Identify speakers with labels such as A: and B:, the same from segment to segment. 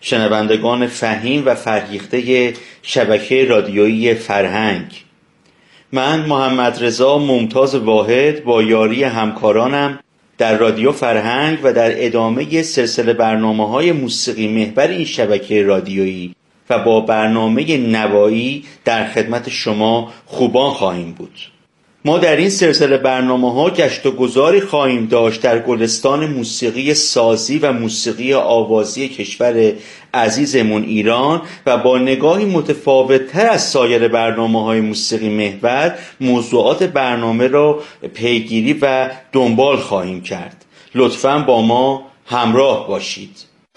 A: شنوندگان فهیم و فرهیخته شبکه رادیویی فرهنگ. من محمد رضا ممتاز واحد با یاری همکارانم در رادیو فرهنگ و در ادامه سلسله برنامه‌های موسیقی محور این شبکه رادیویی و با برنامه نوایی در خدمت شما خوبان خواهیم بود. ما در این سلسله برنامه‌ها گشت و گذاری خواهیم داشت در گلستان موسیقی سازی و موسیقی آوازی کشور عزیزمون ایران و با نگاهی متفاوت‌تر از سایر برنامه‌های موسیقی محور موضوعات برنامه را پیگیری و دنبال خواهیم کرد. لطفاً با ما همراه باشید.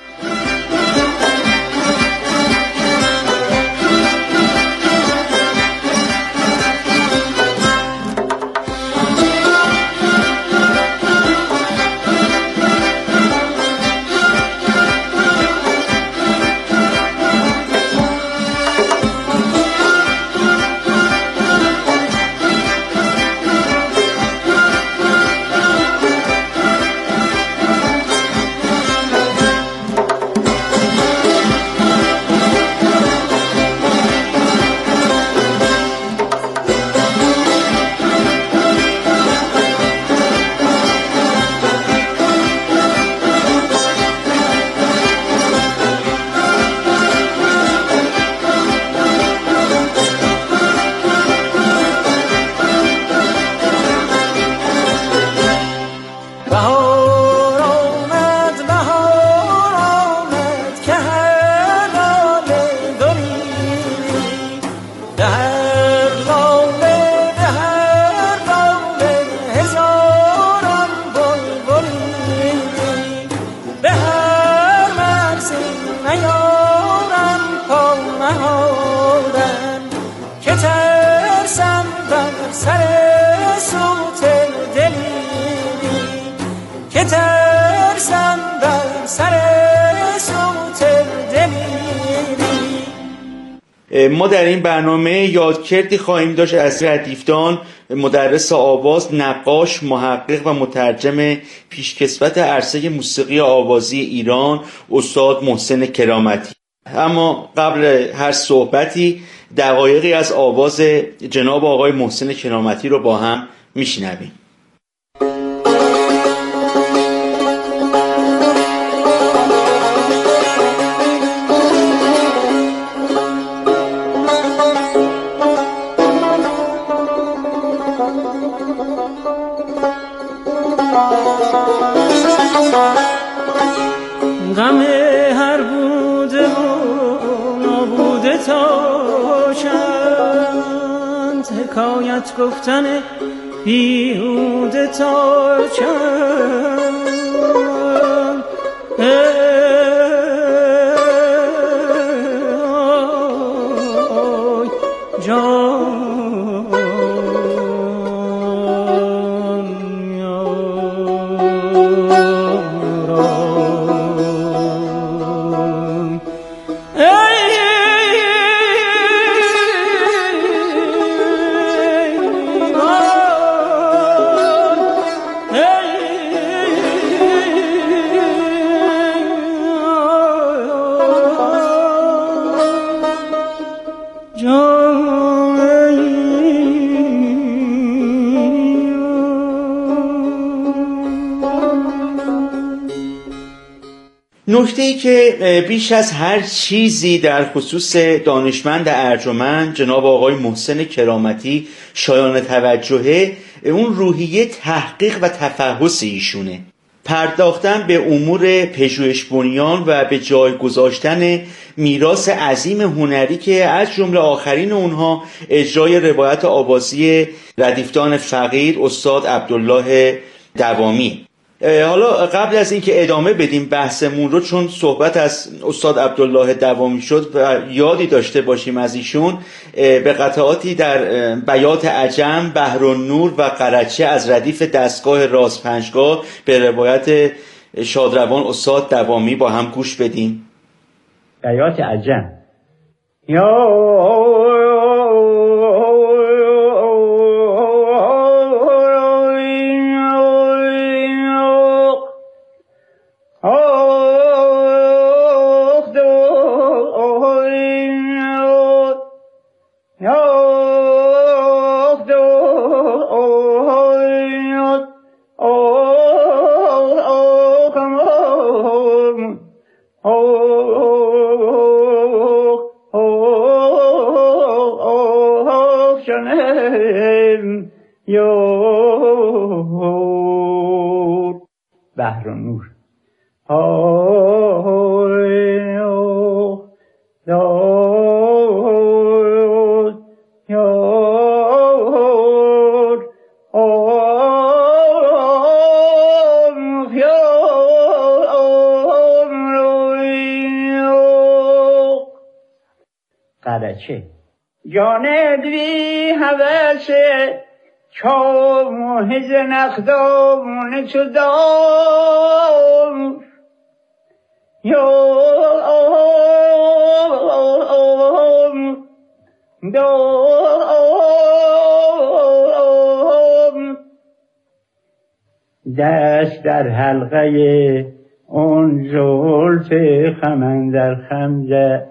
A: ما در این برنامه یادکردی خواهیم داشت از ردیفدان، مدرس آواز، نقاش، محقق و مترجم پیشکسوت عرصه موسیقی آوازی ایران، استاد محسن کرامتی. اما قبل هر صحبتی دقایقی از آواز جناب آقای محسن کرامتی رو با هم میشنویم.
B: غم هر بوده و نابوده تا چند، حکایت گفتن بیهوده تا چند.
A: نکته‌ای که بیش از هر چیزی در خصوص دانشمند ارجمند جناب آقای محسن کرامتی شایان توجهه، اون روحیه تحقیق و تفحص ایشونه. پرداختن به امور پژوهش بنیان و به جای گذاشتن میراث عظیم هنری که از جمله آخرین اونها اجرای روایت آوازی ردیفدان فقید استاد عبدالله دوامی. حالا قبل از اینکه ادامه بدیم بحثمون رو، چون صحبت از استاد عبدالله دوامی شد و یادی داشته باشیم از ایشون، به قطعاتی در بیات عجم، بحرالنور و قرچه از ردیف دستگاه راز پنجگاه به روایت شادروان استاد دوامی با هم گوش بدیم.
C: بیات عجم. یا جانم یار بحر و نور قرچه جان دوی هوسه چام هزن اخدامون چدام دست در حلقه اون زلف خمن در خمزه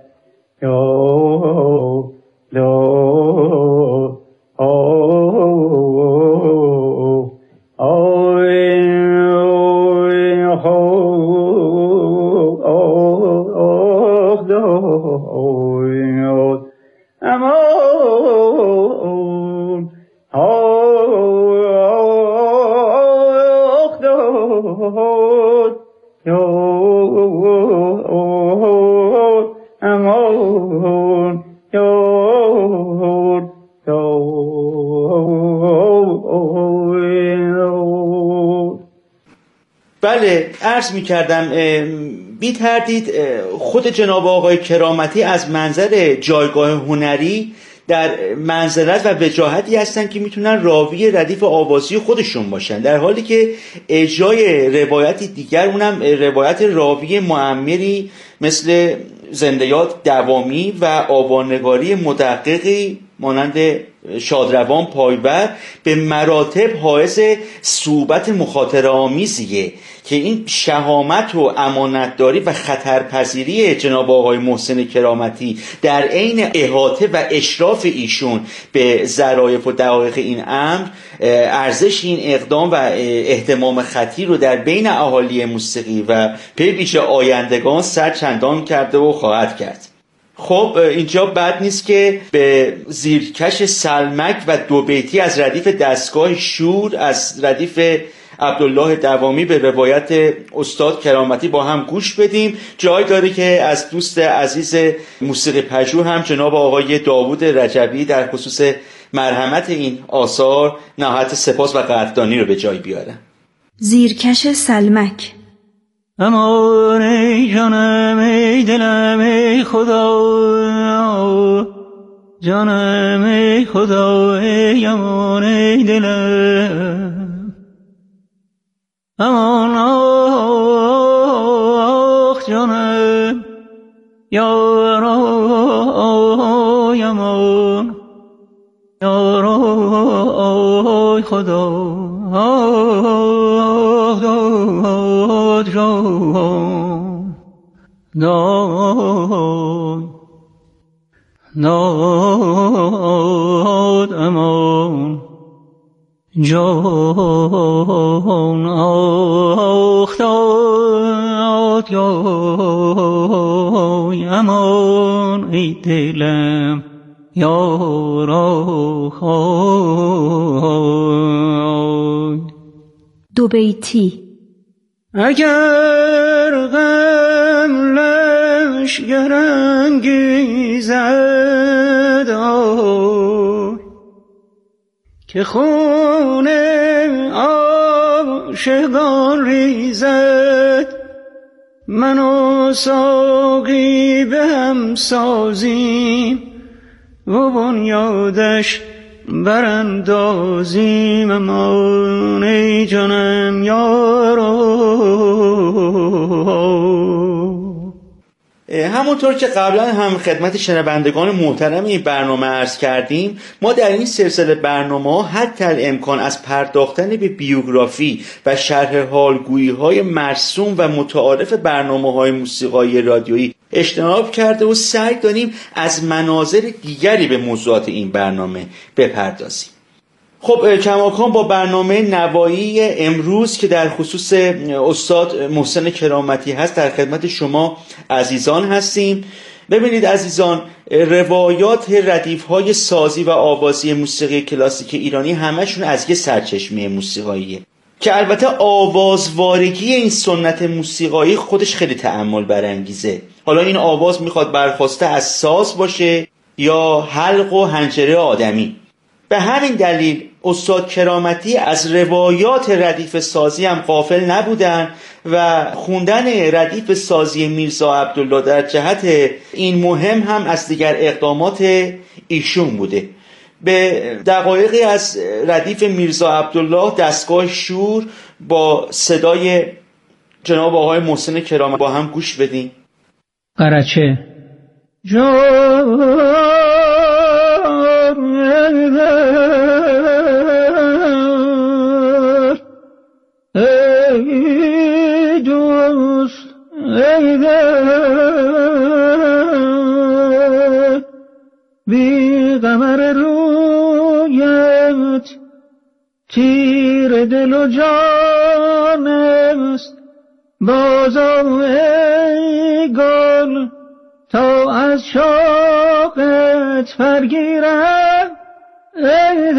A: بله، عرض می کردم بی تردید خود جناب آقای کرامتی از منظر جایگاه هنری در منزلت و وجاهتی هستن که میتونن راوی ردیف آوازی خودشون باشن، در حالی که اجرای روایتی دیگر، اونم روایت راوی معمری مثل زنده‌یاد دوامی و آوانگاری مدققی مانند شادروان پایور، به مراتب حائز صعوبت مخاطره آمیزیه که این شهامت و امانتداری و خطرپذیری جناب آقای محسن کرامتی در عین احاطه و اشراف ایشون به ظرایف و دقایق این امر، ارزش این اقدام و اهتمام خطیر رو در بین اهالی موسیقی و پی پیش آیندگان سرچندان کرده و خواهد کرد. خب اینجا بد نیست که به زیرکش سلمک و دو بیتی از ردیف دستگاه شور از ردیف عبدالله دوامی به روایت استاد کرامتی با هم گوش بدیم. جای داره که از دوست عزیز موسیقی پژوه هم جناب آقای داوود رجبی در خصوص مرحمت این آثار نهایت سپاس و قدردانی رو به جای بیارن.
D: زیرکش سلمک.
B: امان ای جانم ای دلم ای خدا، جانم ای خدا ای امان ای دلم، امان آخ جانم یارای امان یارای خدا داد امان جان آخ داد یای امان ای دلم یارای.
D: دو بیتی.
B: اگر غم لشگر انگیزد که خون عاشقان ریزد، من و ساقی به هم سازیم و بنیادش براندازیم، امان ای جانم یارو.
A: همونطور که قبلا هم خدمت شنوندگان محترم این برنامه عرض کردیم، ما در این سلسله برنامه حتی الامکان از پرداختن به بیوگرافی و شرح حالگویی های مرسوم و متعارف برنامه های موسیقایی رادیویی اجتناب کرده و سعی داریم از مناظر دیگری به موضوعات این برنامه بپردازیم. خب کماکان با برنامه نوایی امروز که در خصوص استاد محسن کرامتی هست در خدمت شما عزیزان هستیم. ببینید عزیزان، روایات ردیف‌های سازی و آوازی موسیقی کلاسیک ایرانی همشون از یه سرچشمه موسیقاییه که البته آوازوارگی این سنت موسیقایی خودش خیلی تأمل برانگیزه. حالا این آواز میخواد برخواسته از ساز باشه یا حلق و حنجره آدمی. به همین دلیل استاد کرامتی از روایات ردیف سازی هم غافل نبودن و خوندن ردیف سازی میرزا عبدالله در جهت این مهم هم از دیگر اقدامات ایشون بوده. به دقایقی از ردیف میرزا عبدالله دستگاه شور با صدای جناب آقای محسن کرامتی با هم گوش بدیم.
B: قرچه ای دوست ای دل بی قمر رویت تیر دل و جان است بازم ای گل تا از شوقت برگیرم ای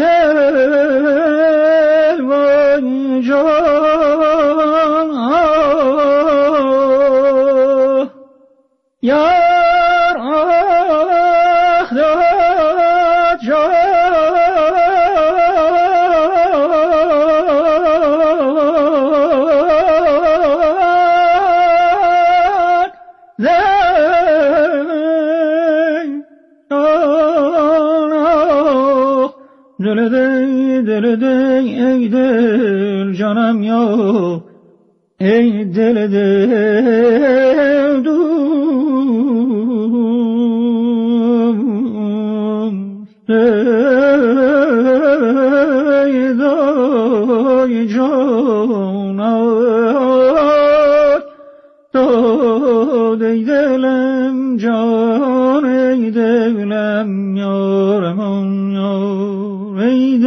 B: دل وای جان یار آخ داد جان دل دی ای دل جانم یا ای دل دل دوست ای دای جانم داد ای دلم جان ای دلم یارم ای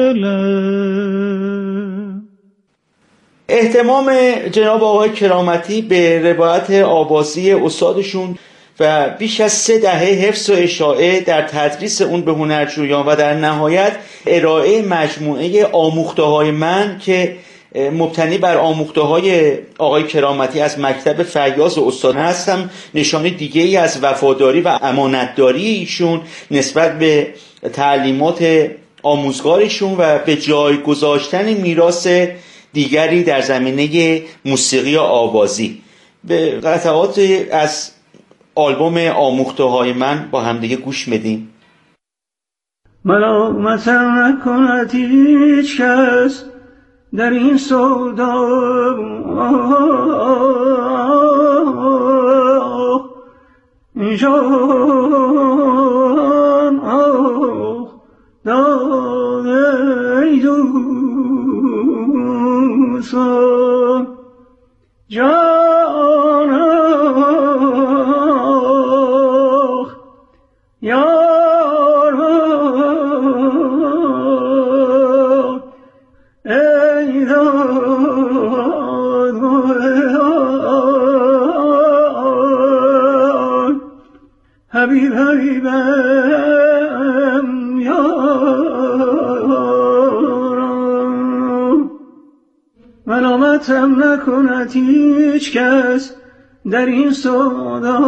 B: دلم.
A: اهتمام جناب آقای کرامتی به روایت آوازی استادشون و بیش از 3 دهه حفظ و اشاعه در تدریس اون به هنرجویان و در نهایت ارائه مجموعه آموخته‌های من که مبتنی بر آموخته‌های آقای کرامتی از مکتب فیاض و استاد هستم نشانه دیگه ای از وفاداری و امانتداری ایشون نسبت به تعلیمات آموزگارشون و به جای گذاشتن میراث دیگری در زمینه موسیقی آوازی. به قطعات از آلبوم آموخته‌های من با همدیگه گوش میدیم.
B: ملامتم نکند هیچ کس در این سودا جان دای دوست جان یار ای داد حبیب حبیبم یارم ملامتم نکند هیچ کس در این سودا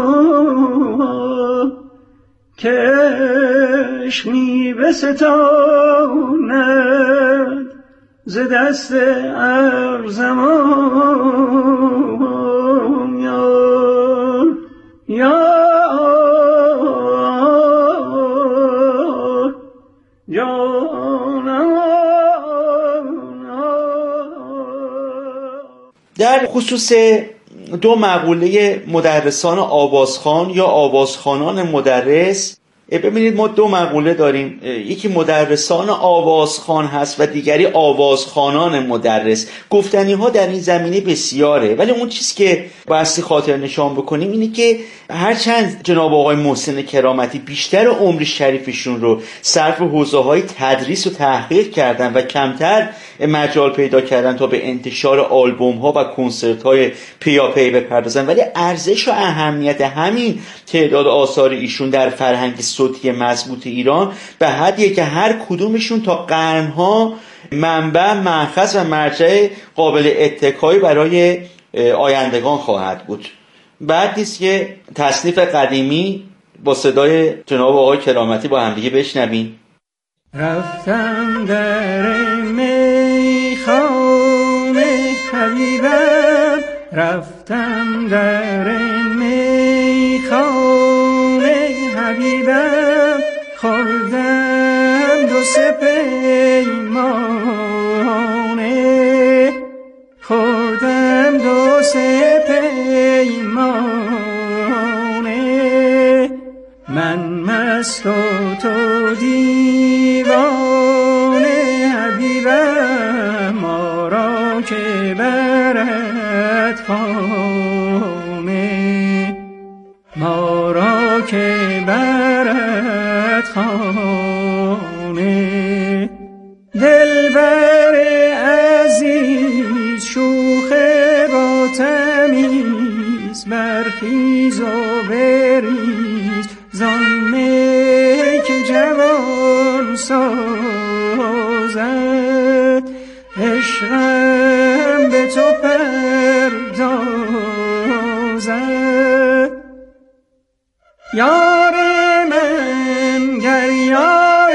B: که عشق می بستاند ز دست ارزمان یار یار جانم.
A: در خصوص 2 مقوله مدرسان آوازخوان یا آوازخوانان مدرس ببینید ما دو مقوله داریم، یکی مدرسان آوازخوان هست و دیگری آوازخوانان مدرس. گفتنی ها در این زمینه بسیاره، ولی اون چیز که بایستی خاطر نشان بکنیم اینه که هرچند جناب آقای محسن کرامتی بیشتر عمر شریفشون رو صرف حوزه های تدریس و تحقیق کردن و کمتر مجال پیدا کردن تا به انتشار آلبوم ها و کنسرت های پیاپی بپردازن، ولی ارزش و اهمیت همین تعداد آثار ایشون در فرهنگ صوتی مضبوط ایران به حدیه که هر کدومشون تا قرنها منبع، مأخذ و مرجع قابل اتکایی برای آیندگان خواهد بود. بعد نیست که تصنیف قدیمی با صدای جناب آقای کرامتی با هم دیگه بشنویم.
B: رفتم در میخانه حبیبم، رفتم در میخانه حبیبم، خوردم دو سه پیمانه، خوردم دو سه پیمانه، من مست و تو دیوانه حبیبم، ما را که برد خانه، ما را که برد خانه. دلبر عزیز شوخ با تمیز، برخیز و بریز زان می که جوان سازد، عشقم به تو پردازد. یار من گر یار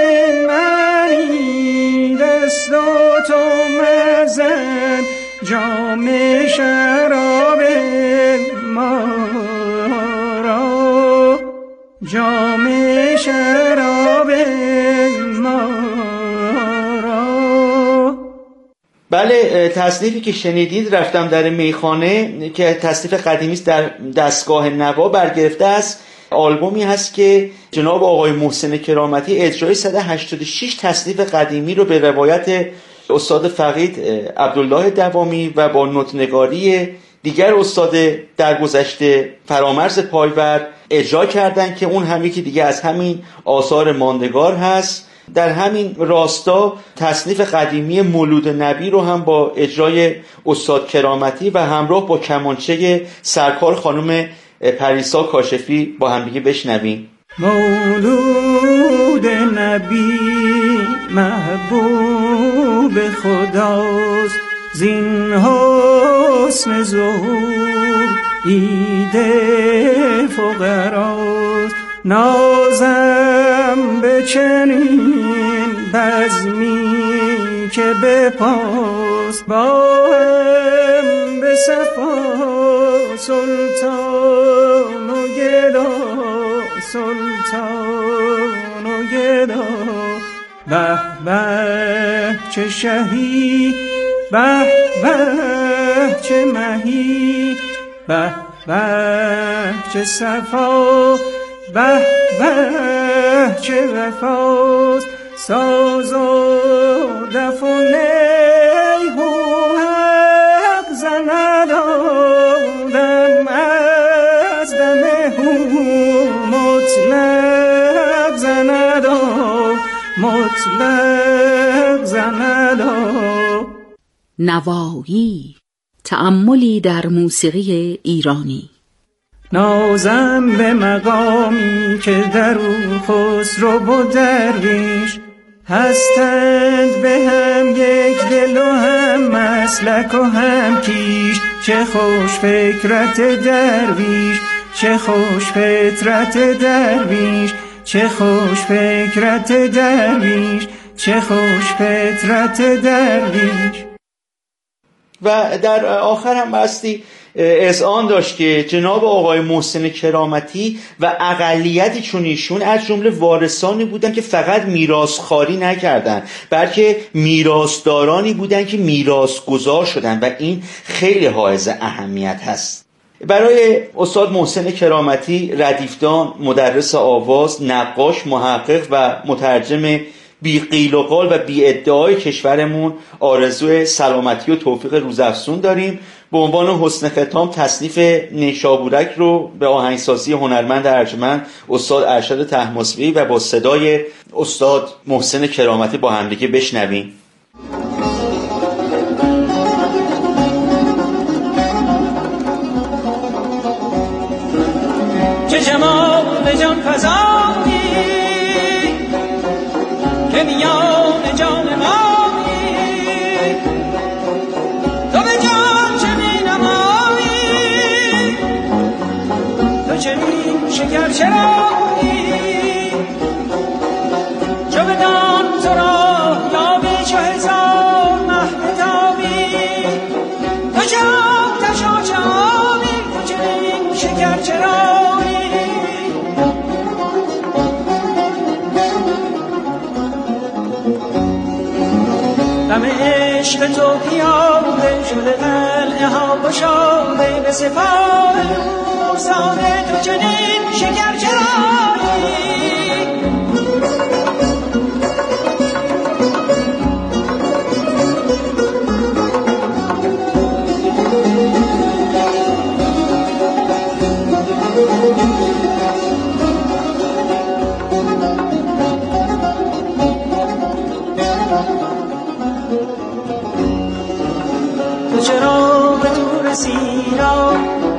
B: منی، دست و تو مزن جام شراب ما را، جام شراب ما را.
A: بله، تصنیفی که شنیدید رفتم در میخانه که تصنیف قدیمی است در دستگاه نوا برگرفته است. آلبومی هست که جناب آقای محسن کرامتی اجرای 186 تصنیف قدیمی رو به روایت استاد فقید عبدالله دوامی و با نوت‌نگاری دیگر استاد درگذشته فرامرز پایور اجرا کردن که اون هم یکی دیگه از همین آثار ماندگار هست. در همین راستا تصنیف قدیمی مولود نبی رو هم با اجرای استاد کرامتی و همراه با کمانچه سرکار خانم پریسا کاشفی با هم دیگه بشنویم.
B: مولود نبی محبوب خداست، زین حسن ظهور عید فقراست. نازم به چنین بزمی که به پاس با هم به صفا سلطان و گدا، سلطان و گدا. به به چه شهی، به به چه مهی، به به چه صفا، به به چه وفاست. ساز و دف و نی هو حق زند آدم، از دم هو مطلق زند مطلق زند.
E: نوایی، تأملی در موسیقی ایرانی.
B: نازم به مقامی که در او خسرو و درویش هستند، به هم یک دل و هم مسلک و هم کیش. چه خوش فکرت درویش، چه خوش فطرت درویش، چه خوش فکرت درویش، چه خوش فطرت درویش.
A: و در آخر هم باستی اذعان داشت که جناب آقای محسن کرامتی و اقلیتی چون ایشون از جمله وارثانی بودن که فقط میراثخواری نکردن، بلکه میراثدارانی بودن که میراثگذار شدن و این خیلی حائز اهمیت هست. برای استاد محسن کرامتی، ردیفدان، مدرس آواز، نقاش، محقق و مترجم بی قیل و قال و بی ادعای کشورمون آرزوی سلامتی و توفیق روزافزون داریم. به عنوان حسن ختام تصنیف نیشابورک رو به آهنگسازی هنرمند ارجمند استاد ارشد طهماسبی و با صدای استاد محسن کرامتی با همدیگه بشنویم.
B: چه جمال به جان فزایی که میان جان مایی، تو به جان چه می نمایی، تو چنین شکر چرایی، چو بدان تو را یابی چو هزار مه بتابی، تو چرا تشا چابی، تو چنین شکر چرایی. غم عشق تو پیاده شده، قلعه ها گشاده، به سپاه نور ساده، تو چنین شکر چرایی. تو چرا به تو رسینا،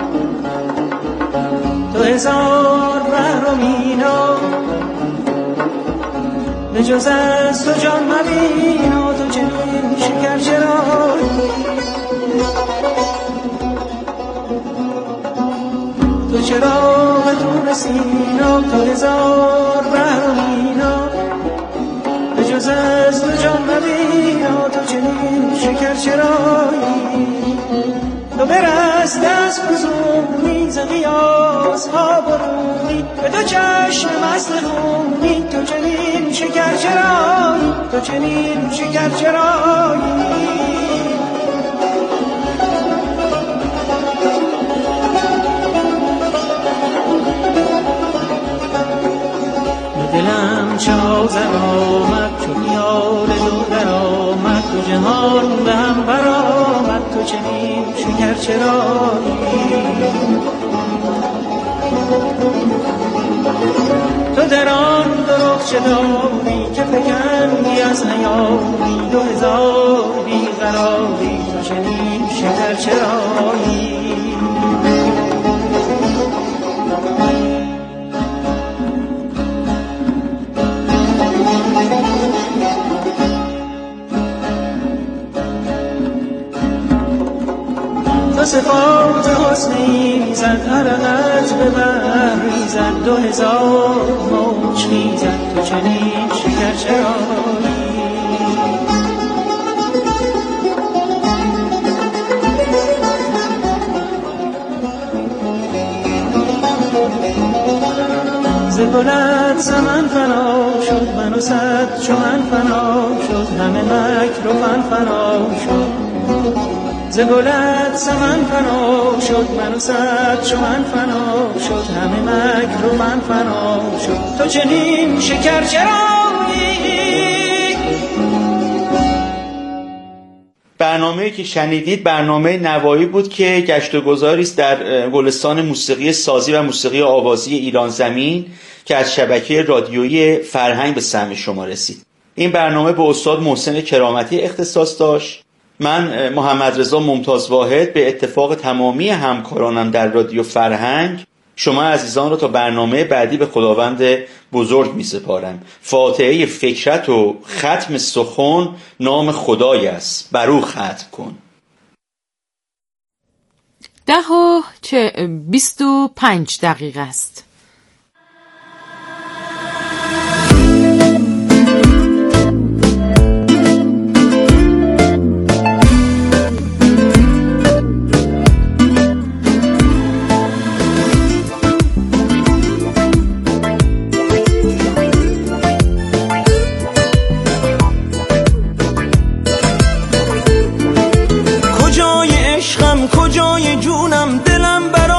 B: تو هزار بحر و مینا، به جز از تو جان مبینا، تو چنین شکر چرایی. تو چرا به تو رسینا، تو هزار بحر و مینا، به جز از تو جان مبینا، تو چنین شکر چرایی. تو برست از فزونی ز قیاس ها برونی، به تو چشم مست خونی، تو چنین شکر چرایی، تو چنین شکر چرایی. دلم چه آذر آمد چو خیال تو در آمد، تو جهان به هم برآمد، تو چنین شکر چرایی. تو در آن درخچه داری که فکندی از نیاری، دو هزار بیقراری، تو چنین شکر چرایی. تو صفات حسنی زد، عرقت به بحری زد، دو هزار موج خیزد، تو چنین شکر چرایی. ز گلت زمن فنا شد، من و صد چو من فنا شد، همه مکر و فن فنا شد. ز گلت سمن فنا شد، من و صد چو من فنا شد، همه مکر و من فنا شد، تو چنین شکر چرایی.
A: برنامه‌ای که شنیدید برنامه نوایی بود که گشت و گذاری است در گلستان موسیقی سازی و موسیقی آوازی ایران زمین که از شبکه رادیویی فرهنگ به سمع شما رسید. این برنامه به استاد محسن کرامتی اختصاص داشت. من محمد رضا ممتاز واحد به اتفاق تمامی همکارانم در رادیو فرهنگ شما عزیزان را تا برنامه بعدی به خداوند بزرگ می سپارم. فاتحه فکرت و ختم سخن نام خدای است، بر او ختم کن.
E: 10:25 است.
B: کجای عشقم، کجای جونم، دلم برا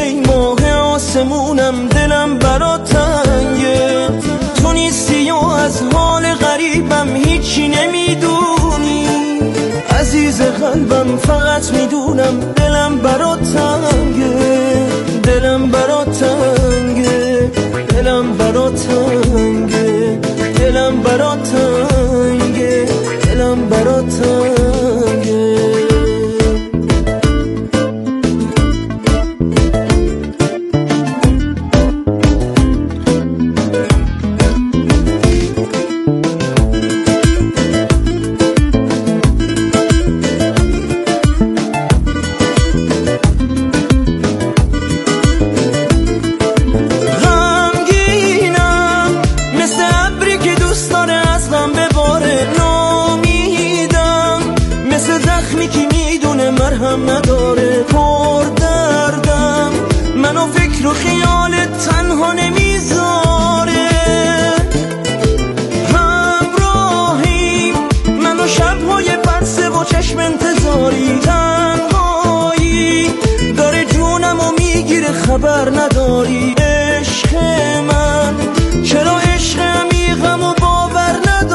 B: ای ماه آسمونم دلم برات تنگه، تو نیستی و از حال غریبم هیچی نمیدونی، عزیز قلبم فقط میدونم دلم برات تنگه، دلم برات تنگه، دلم برات تنگه، دلم برات تنگه، دلم برات تنگه. مرهم نداره پر دردم، منو فکر و خیالت تنها نمیذاره، همراهیم منو شبهای برسه و چشم انتظاری، تنهایی داره جونمو میگیره خبر نداری، عشق من چرا عشق عمیقم و باور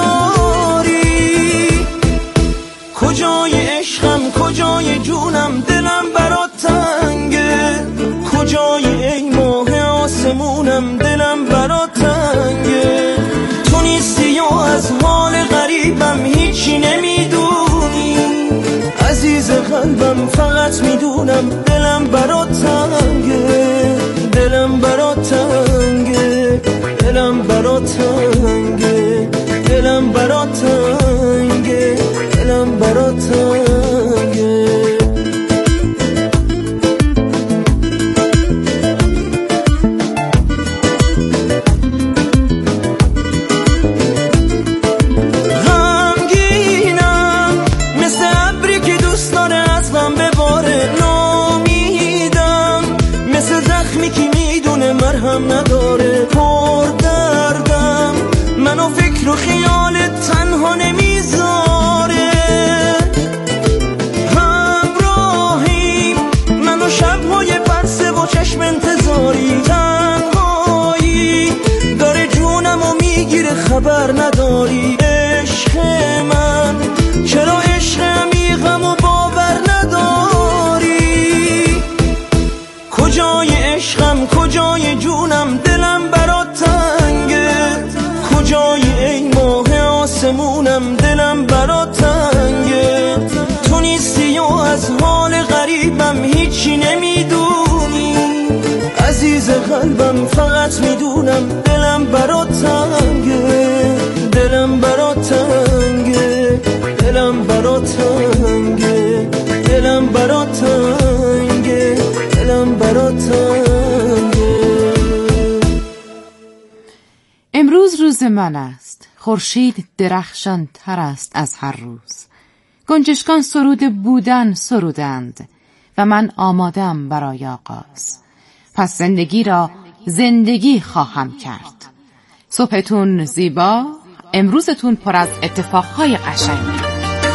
B: نداری، کجای عشقم کجای جونم دلم برات تنگه، کجای ای ماه آسمونم دلم برات تنگه، تو نیستی و از حال غریبم هیچی نمیدونی، عزیز قلبم فقط میدونم دلم برات تنگه، دلم برات تنگه، دلم برات تنگه، دلم برات تنگه، دلم برات تنگه. مرهم نداره پر دردم، منو فکر و خیالت تنها نمیذاره، همراهیم منو شبهای برسه و چشم انتظاری، تنهایی داره جونمو میگیره خبر نداری، عشق من چرا عشق عمیقم و باور نداری، کجای عشقم کجای جونم دلم برات تنگه، کجای ای ماه آسمونم دلم برات تنگه، تو نیستی و از حال غریبم هیچی نمیدونی، عزیز قلبم فقط میدونم دلم برات تنگه، دلم برات تنگه، دلم برات تنگه، دلم برات تنگه، دلم برات تنگه.
E: امروز روز من است، خورشید درخشان تر است از هر روز، گنجشکان سرود بودن سرودند و من آمادم برای آغاز، پس زندگی را زندگی خواهم کرد. صبحتون زیبا، امروزتون پر از اتفاقهای قشنگ.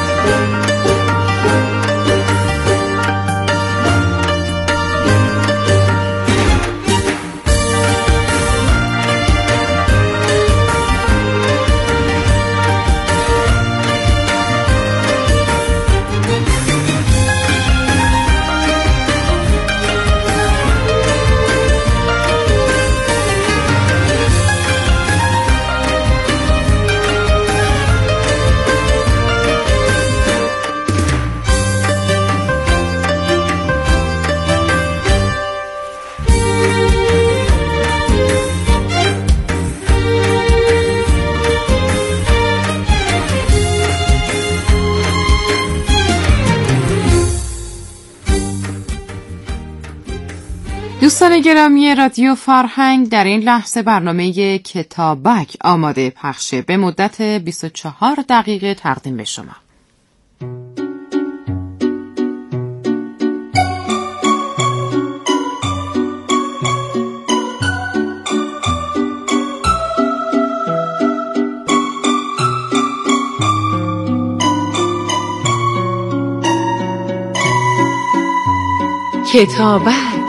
E: دوستان گرامی رادیو فرهنگ، در این لحظه برنامه کتابک آماده پخشه به مدت 24 دقیقه تقدیم به شما. کتابک